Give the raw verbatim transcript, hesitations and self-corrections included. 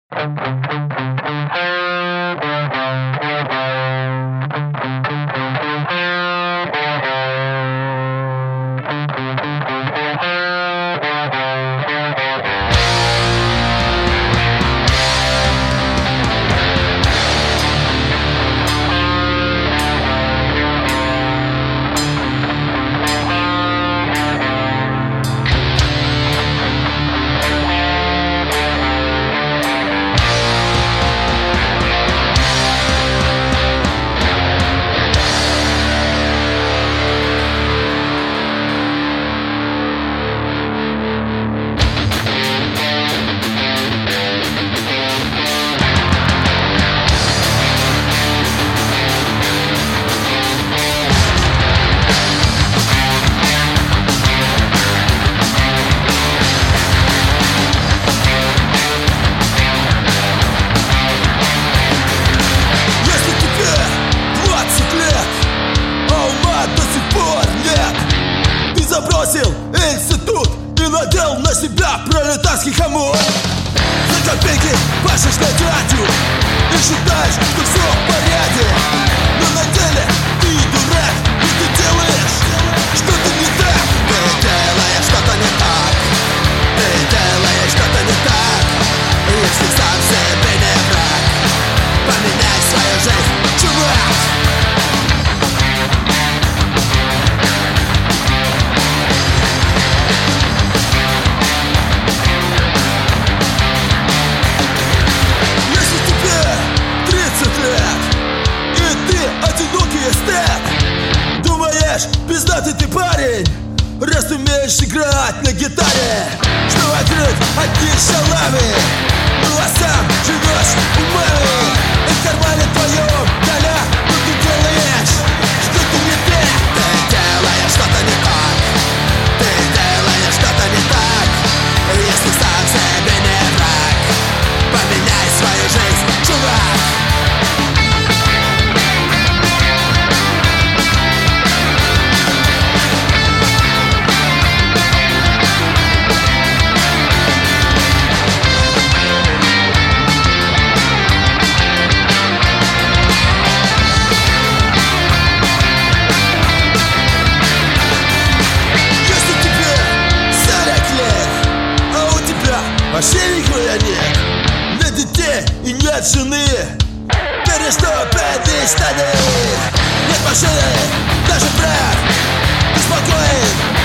Забросил институт и надел на себя пролетарский хомут. За копейки пашешь на дядю и считаешь, что все в порядке. Но на деле ты дурак, и ты делаешь что-то не так. Ты делаешь что-то не так. Ты делаешь что-то не так. Если сам себе не враг, поменяй свою жизнь, чувак. Пиздатый ты парень, раз ты умеешь играть на гитаре, что вокруг одни шалавы, ну а сам живешь умами. И в кармане твоем доля, но ты делаешь что-то не так. Ты делаешь что-то не так. Ты делаешь что-то не так. Если сам себе не враг, поменяй свою жизнь, чувак. Вообще нихуя нет, нет детей и нет жены. Переступить мечтаны. Нет машины, даже брат, ты спокоен.